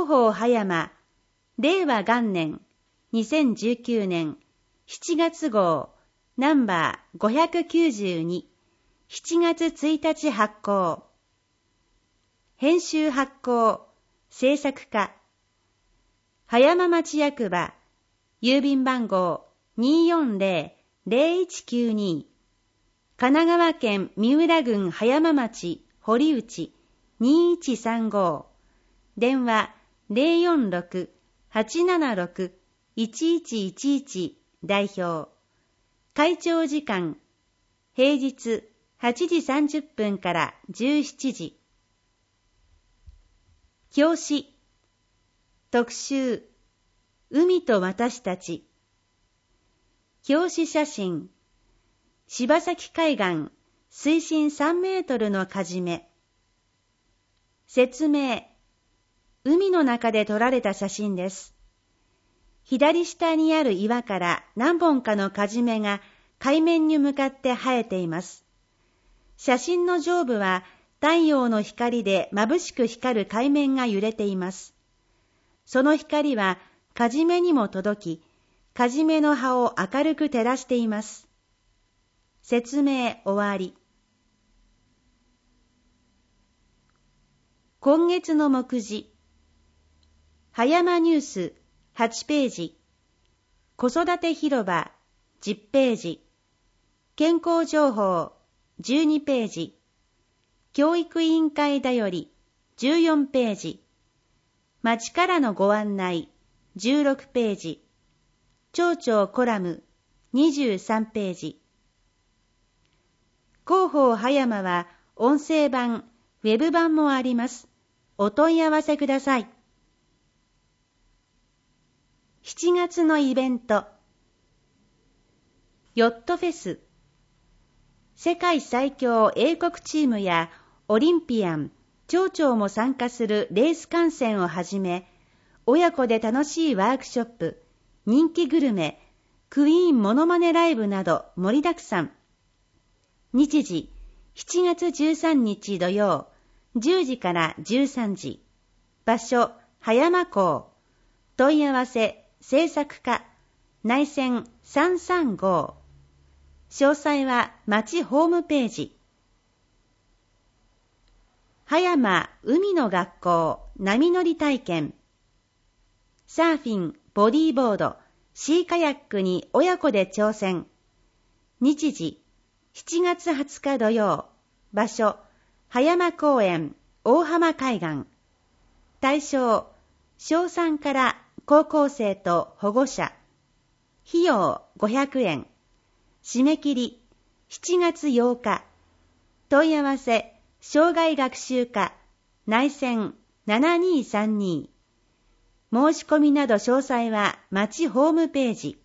広報葉山令和元年2019年7月号ナンバー592 7月1日発行。編集発行制作課葉山町役場郵便番号 240-0192 神奈川県三浦郡葉山町堀内2135電話 046-876-1111 代表会長時間平日8時30分から17時表紙特集海と私たち表紙写真柴崎海岸水深3メートルのかじめ説明海の中で撮られた写真です。左下にある岩から何本かのかじめが海面に向かって生えています。写真の上部は太陽の光で眩しく光る海面が揺れています。その光はかじめにも届き、かじめの葉を明るく照らしています。説明終わり。今月の目次葉山ニュース8ページ子育て広場10ページ健康情報12ページ教育委員会だより14ページ町からのご案内16ページ町長コラム23ページ広報葉山は音声版、ウェブ版もあります。お問い合わせください。7月のイベントヨットフェス世界最強英国チームやオリンピアン、町長も参加するレース観戦をはじめ親子で楽しいワークショップ、人気グルメ、クイーンモノマネライブなど盛りだくさん。日時7月13日土曜10時から13時場所葉山港問い合わせ制作課内線335詳細は町ホームページ葉山海の学校波乗り体験サーフィン、ボディーボード、シーカヤックに親子で挑戦日時7月20日土曜場所葉山公園大浜海岸対象小3から高校生と保護者費用500円締め切り7月8日問い合わせ障害学習課内線7232申し込みなど詳細は町ホームページ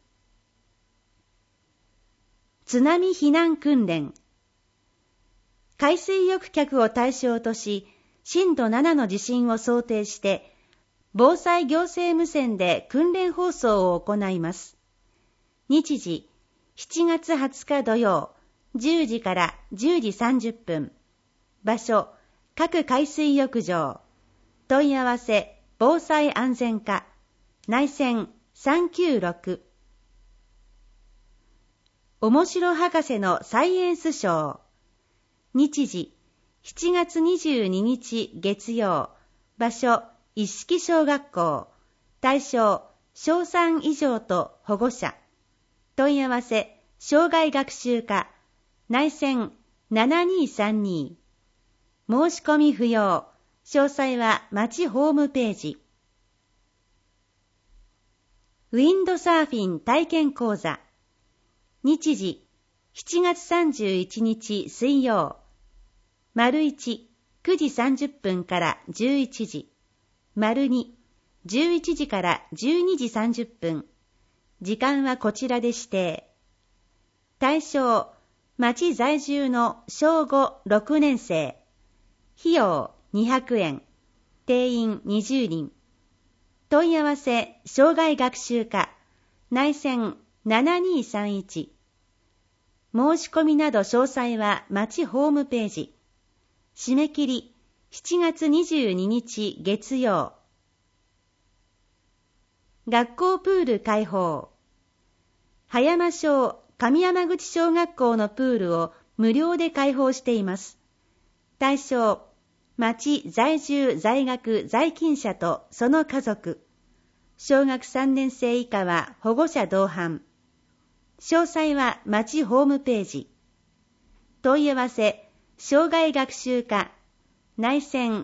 津波避難訓練海水浴客を対象とし震度7の地震を想定して防災行政無線で訓練放送を行います。日時7月20日土曜10時から10時30分場所各海水浴場問い合わせ防災安全課内線396面白博士のサイエンスショー日時7月22日月曜場所一色小学校対象小3以上と保護者問い合わせ障害学習課内線7232申し込み不要詳細は町ホームページウィンドサーフィン体験講座日時7月31日水曜丸1、9時30分から11時丸2、11時から12時30分時間はこちらで指定対象町在住の小5、6年生費用200円定員20人問い合わせ障害学習課内線7231申し込みなど詳細は町ホームページ締め切り7月22日月曜学校プール開放。葉山小上山口小学校のプールを無料で開放しています。対象、町在住在学在勤者とその家族。小学3年生以下は保護者同伴。詳細は町ホームページ。問い合わせ、障害学習課、内線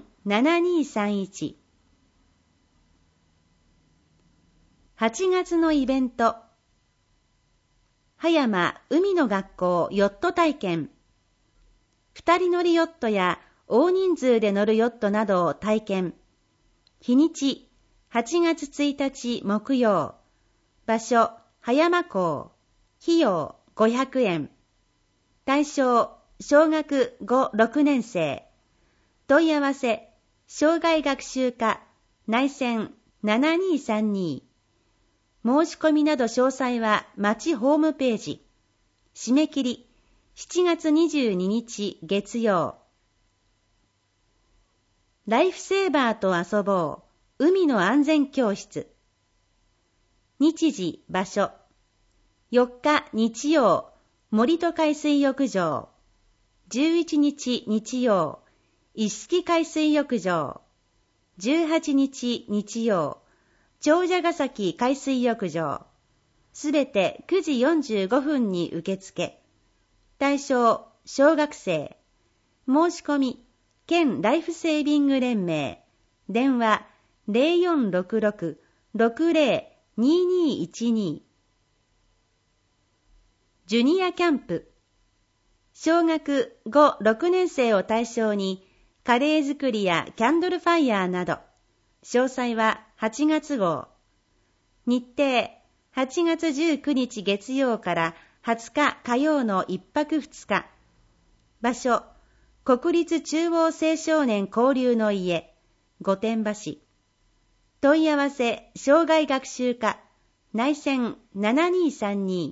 7231。8月のイベント。葉山海の学校ヨット体験。2人乗りヨットや大人数で乗るヨットなどを体験。日にち、8月1日木曜。場所、葉山港。費用、500円。対象、小学5、6年生。問い合わせ、障害学習課、内線7232。申し込みなど詳細は町ホームページ。締め切り、7月22日月曜。ライフセーバーと遊ぼう。海の安全教室。日時、場所。4日日曜、森戸海水浴場。11日日曜、一色海水浴場。18日日曜、長者ヶ崎海水浴場。すべて9時45分に受付。対象、小学生。申し込み、県ライフセービング連盟。電話、0466-602212。ジュニアキャンプ。小学5、6年生を対象に、カレー作りやキャンドルファイヤーなど。詳細は8月号。日程、8月19日月曜から20日火曜の1泊2日。場所、国立中央青少年交流の家、御殿場市。問い合わせ、障害学習課、内線7232。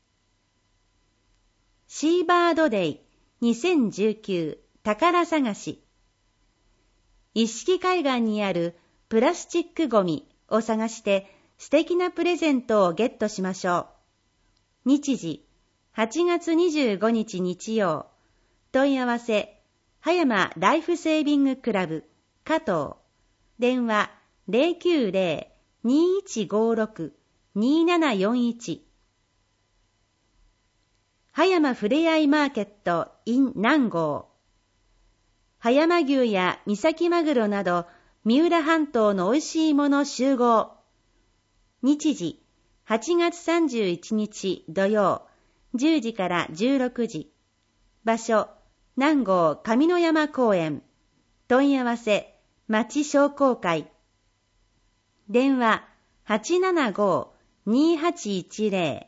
シーバードデイ2019宝探し。一色海岸にあるプラスチックゴミを探して素敵なプレゼントをゲットしましょう。日時、8月25日日曜。問い合わせ、葉山ライフセービングクラブ、加藤。電話、090-2156-2741。葉山ふれあいマーケット in 南郷。葉山牛や三崎マグロなど三浦半島の美味しいもの集合。日時、8月31日土曜、10時から16時。場所、南郷上野山公園。問い合わせ、町商工会。電話、875-2810。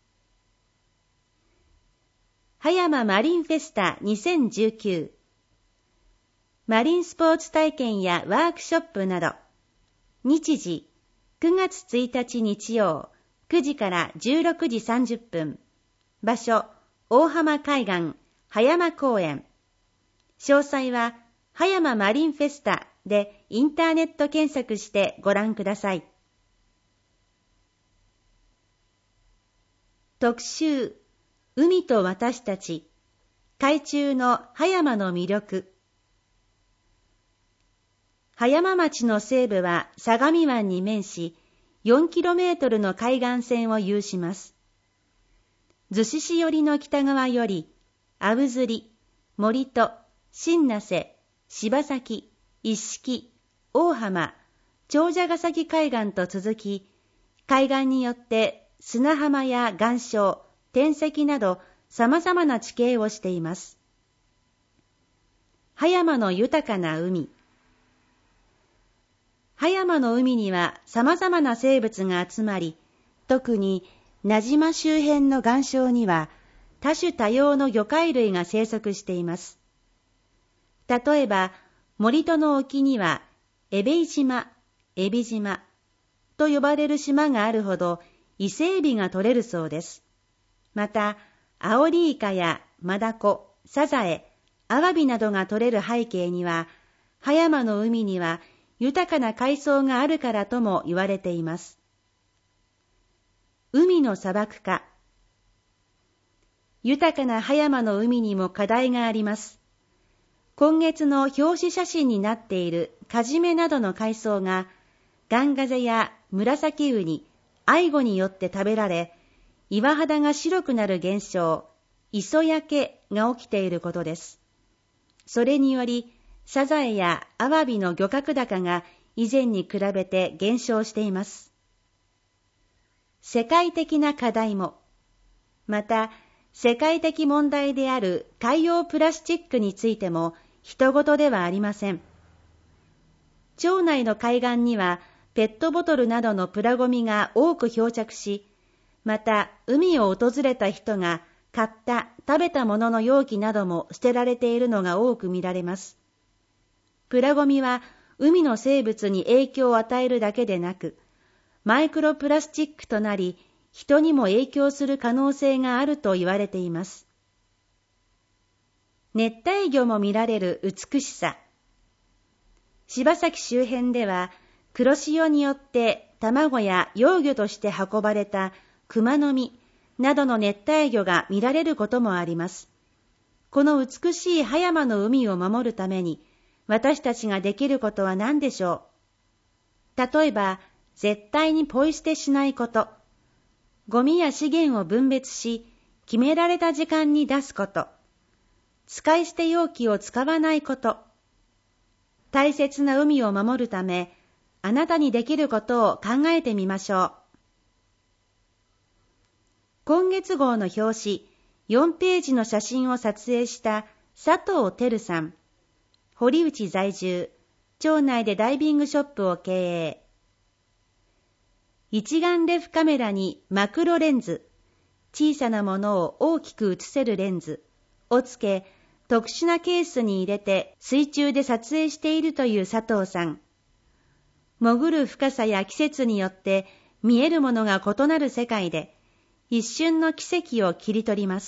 葉山マリンフェスタ2019。マリンスポーツ体験やワークショップなど。日時、9月1日日曜、9時から16時30分。場所、大浜海岸、葉山公園。詳細は、葉山マリンフェスタでインターネット検索してご覧ください。特集、海と私たち、海中の葉山の魅力。葉山町の西部は相模湾に面し、4km の海岸線を有します。逗子市寄りの北側より、あぶずり、森戸、新名瀬、柴崎、一色、大浜、長者ヶ崎海岸と続き、海岸によって砂浜や岩礁、天石など様々な地形をしています。葉山の豊かな海。葉山の海には様々な生物が集まり、特に名島周辺の岩礁には多種多様の魚介類が生息しています。例えば、森戸の沖には、エベイ島、エビ島と呼ばれる島があるほど伊勢エビが取れるそうです。また、アオリイカやマダコ、サザエ、アワビなどが取れる背景には、葉山の海には豊かな海藻があるからとも言われています。 海の砂漠化。豊かな葉山の海にも課題があります。今月の表紙写真になっているカジメなどの海藻が、ガンガゼや紫ウニ、アイゴによって食べられ、岩肌が白くなる現象、磯焼けが起きていることです。それにより、サザエやアワビの漁獲高が以前に比べて減少しています。世界的な課題も、また世界的問題である海洋プラスチックについても人事ではありません。町内の海岸にはペットボトルなどのプラゴミが多く漂着し、また海を訪れた人が買った食べたものの容器なども捨てられているのが多く見られます。プラゴミは海の生物に影響を与えるだけでなく、マイクロプラスチックとなり、人にも影響する可能性があると言われています。熱帯魚も見られる美しさ。柴崎周辺では、黒潮によって卵や幼魚として運ばれた熊の実などの熱帯魚が見られることもあります。この美しい葉山の海を守るために、私たちができることは何でしょう。例えば、絶対にポイ捨てしないこと。ゴミや資源を分別し、決められた時間に出すこと。使い捨て容器を使わないこと。大切な海を守るため、あなたにできることを考えてみましょう。今月号の表紙、4ページの写真を撮影した佐藤輝さん。堀内在住、町内でダイビングショップを経営。一眼レフカメラにマクロレンズ、小さなものを大きく映せるレンズをつけ、特殊なケースに入れて水中で撮影しているという佐藤さん。潜る深さや季節によって見えるものが異なる世界で、一瞬の奇跡を切り取ります。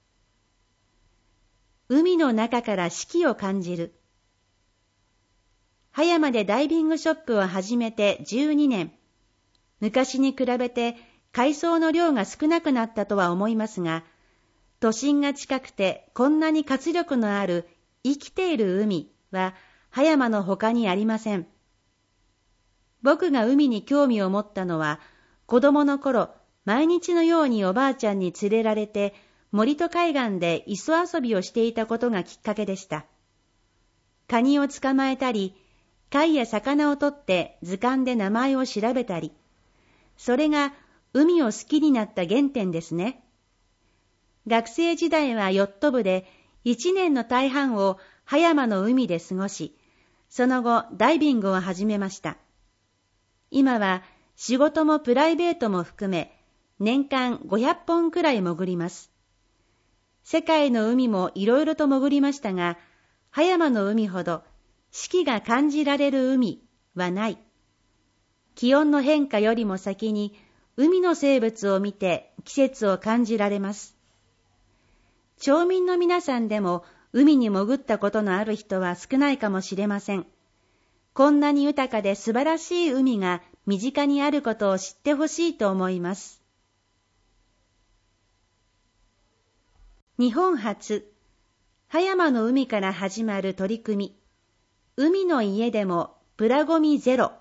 海の中から四季を感じる。葉山でダイビングショップを始めて12年。昔に比べて海藻の量が少なくなったとは思いますが、都心が近くてこんなに活力のある生きている海は葉山の他にありません。僕が海に興味を持ったのは、子供の頃、毎日のようにおばあちゃんに連れられて森と海岸で磯遊びをしていたことがきっかけでした。カニを捕まえたり、貝や魚を取って図鑑で名前を調べたり、それが海を好きになった原点ですね。学生時代はヨット部で1年の大半を葉山の海で過ごし、その後ダイビングを始めました。今は仕事もプライベートも含め年間500本くらい潜ります。世界の海もいろいろと潜りましたが、葉山の海ほど四季が感じられる海はない。気温の変化よりも先に海の生物を見て季節を感じられます。町民の皆さんでも海に潜ったことのある人は少ないかもしれません。こんなに豊かで素晴らしい海が身近にあることを知ってほしいと思います。日本初、葉山の海から始まる取り組み、海の家でもプラゴミゼロ。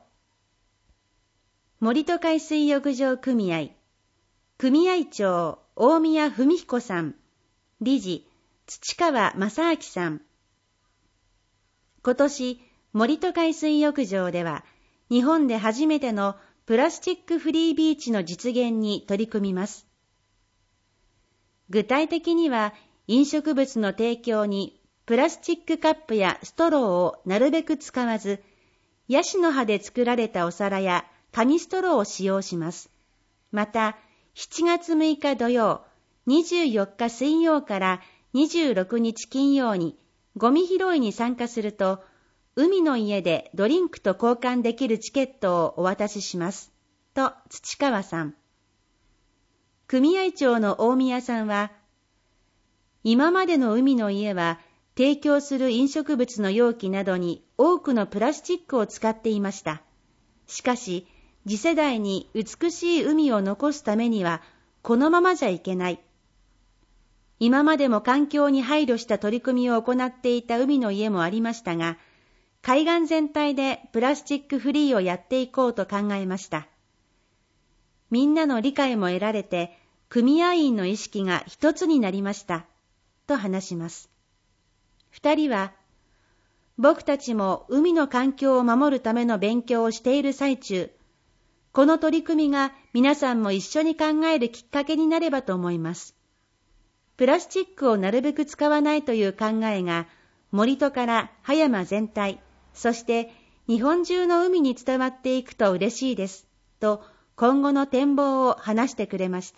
森と海水浴場組合、組合長大宮文彦さん、理事土川正明さん。今年、森と海水浴場では、日本で初めてのプラスチックフリービーチの実現に取り組みます。具体的には、飲食物の提供にプラスチックカップやストローをなるべく使わず、ヤシの葉で作られたお皿や紙ストローを使用します。また、7月6日土曜、24日水曜から26日金曜にゴミ拾いに参加すると、海の家でドリンクと交換できるチケットをお渡しします。と土川さん。組合長の大宮さんは、今までの海の家は提供する飲食物の容器などに多くのプラスチックを使っていました。しかし、 次世代に美しい海を残すためにはこのままじゃいけない。今までも環境に配慮した取り組みを行っていた海の家もありましたが、海岸全体でプラスチックフリーをやっていこうと考えました。みんなの理解も得られて、組合員の意識が一つになりました、と話します。二人は、僕たちも海の環境を守るための勉強をしている最中、この取り組みが皆さんも一緒に考えるきっかけになればと思います。プラスチックをなるべく使わないという考えが、森戸から葉山全体、そして日本中の海に伝わっていくと嬉しいです、と今後の展望を話してくれました。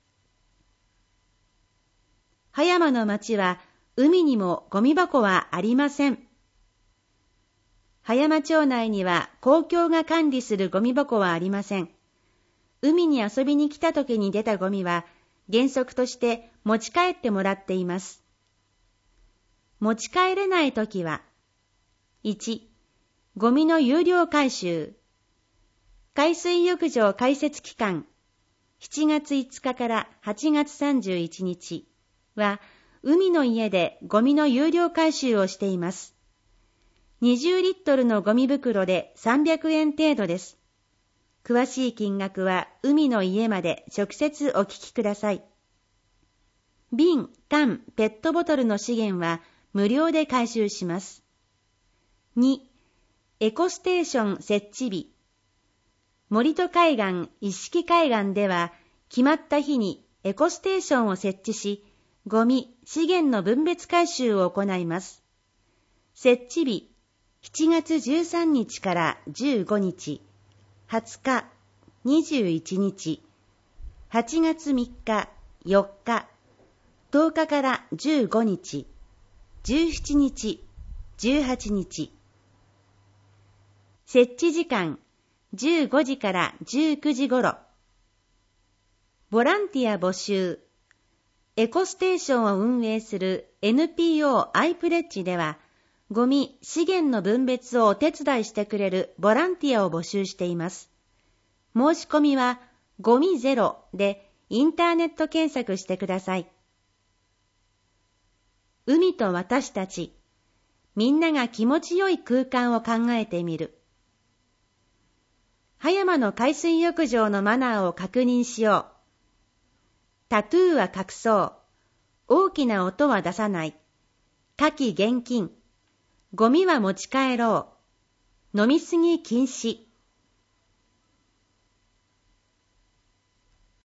葉山の町は海にもゴミ箱はありません。葉山町内には公共が管理するゴミ箱はありません。海に遊びに来た時に出たゴミは原則として持ち帰ってもらっています。持ち帰れないときは、1、ゴミの有料回収。海水浴場開設期間、7月5日から8月31日は、海の家でゴミの有料回収をしています。20リットルのゴミ袋で300円程度です。詳しい金額は海の家まで直接お聞きください。瓶、缶、ペットボトルの資源は無料で回収します。2、エコステーション設置日。森戸海岸、一色海岸では決まった日にエコステーションを設置し、ゴミ、資源の分別回収を行います。設置日、7月13日から15日、20日、21日、8月3日、4日、10日から15日、17日、18日。設置時間、15時から19時頃。ボランティア募集。エコステーションを運営する NPO アイプレッジでは、ゴミ・資源の分別をお手伝いしてくれるボランティアを募集しています。申し込みは、ゴミゼロでインターネット検索してください。海と私たち、みんなが気持ちよい空間を考えてみる。葉山の海水浴場のマナーを確認しよう。タトゥーは隠そう。大きな音は出さない。火気厳禁。ゴミは持ち帰ろう。飲みすぎ禁止。